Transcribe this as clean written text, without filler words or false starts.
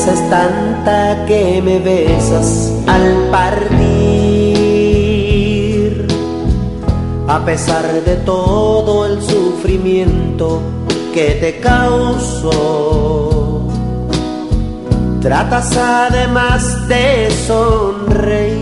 sonrisa es tanta que me besas al partir. A pesar de todo el sufrimiento que te causo, tratas además de sonreír.